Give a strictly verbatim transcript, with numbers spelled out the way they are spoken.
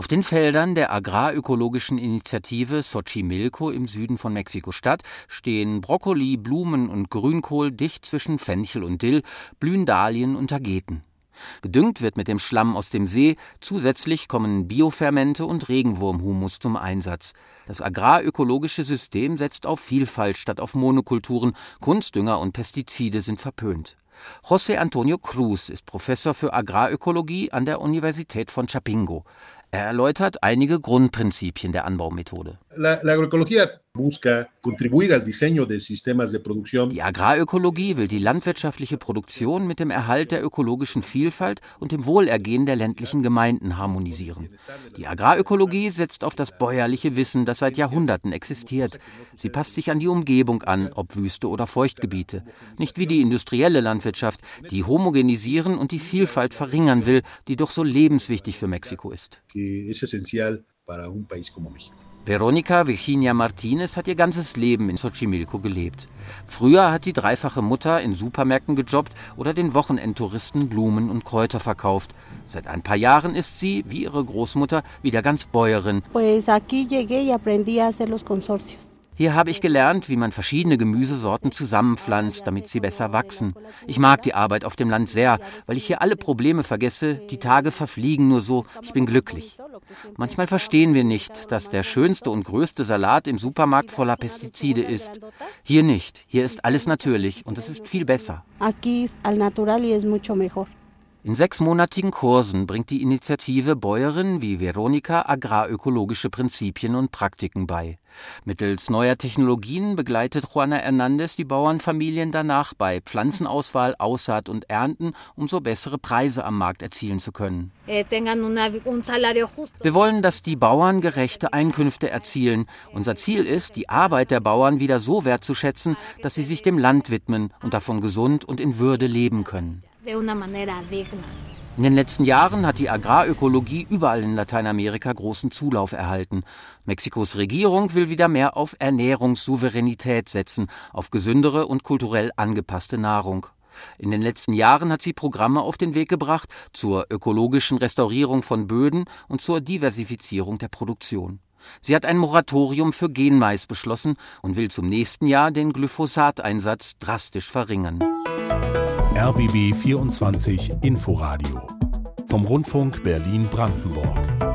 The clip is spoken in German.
Auf den Feldern der agrarökologischen Initiative Xochimilco im Süden von Mexiko-Stadt stehen Brokkoli, Blumen und Grünkohl dicht zwischen Fenchel und Dill, blühen Dahlien und Tageten. Gedüngt wird mit dem Schlamm aus dem See, zusätzlich kommen Biofermente und Regenwurmhumus zum Einsatz. Das agrarökologische System setzt auf Vielfalt statt auf Monokulturen, Kunstdünger und Pestizide sind verpönt. José Antonio Cruz ist Professor für Agrarökologie an der Universität von Chapingo. Er erläutert einige Grundprinzipien der Anbaumethode. La, la agroecología busca contribuir al diseño de sistemas de producción. Die Agrarökologie will die landwirtschaftliche Produktion mit dem Erhalt der ökologischen Vielfalt und dem Wohlergehen der ländlichen Gemeinden harmonisieren. Die Agrarökologie setzt auf das bäuerliche Wissen, das seit Jahrhunderten existiert. Sie passt sich an die Umgebung an, ob Wüste oder Feuchtgebiete. Nicht wie die industrielle Landwirtschaft, die homogenisieren und die Vielfalt verringern will, die doch so lebenswichtig für Mexiko ist. Veronica Virginia Martinez hat ihr ganzes Leben in Xochimilco gelebt. Früher hat die dreifache Mutter in Supermärkten gejobbt oder den Wochenendtouristen Blumen und Kräuter verkauft. Seit ein paar Jahren ist sie, wie ihre Großmutter, wieder ganz Bäuerin. Pues aquí llegué y aprendí a hacer los consorcios. Hier habe ich gelernt, wie man verschiedene Gemüsesorten zusammenpflanzt, damit sie besser wachsen. Ich mag die Arbeit auf dem Land sehr, weil ich hier alle Probleme vergesse. Die Tage verfliegen nur so. Ich bin glücklich. Manchmal verstehen wir nicht, dass der schönste und größte Salat im Supermarkt voller Pestizide ist. Hier nicht. Hier ist alles natürlich und es ist viel besser. Aquí es al natural y es mucho mejor. In sechsmonatigen Kursen bringt die Initiative Bäuerinnen wie Veronica agrarökologische Prinzipien und Praktiken bei. Mittels neuer Technologien begleitet Juana Hernández die Bauernfamilien danach bei Pflanzenauswahl, Aussaat und Ernten, um so bessere Preise am Markt erzielen zu können. Wir wollen, dass die Bauern gerechte Einkünfte erzielen. Unser Ziel ist, die Arbeit der Bauern wieder so wertzuschätzen, dass sie sich dem Land widmen und davon gesund und in Würde leben können. In den letzten Jahren hat die Agrarökologie überall in Lateinamerika großen Zulauf erhalten. Mexikos Regierung will wieder mehr auf Ernährungssouveränität setzen, auf gesündere und kulturell angepasste Nahrung. In den letzten Jahren hat sie Programme auf den Weg gebracht zur ökologischen Restaurierung von Böden und zur Diversifizierung der Produktion. Sie hat ein Moratorium für Genmais beschlossen und will zum nächsten Jahr den Glyphosat-Einsatz drastisch verringern. R B B vierundzwanzig Inforadio vom Rundfunk Berlin-Brandenburg.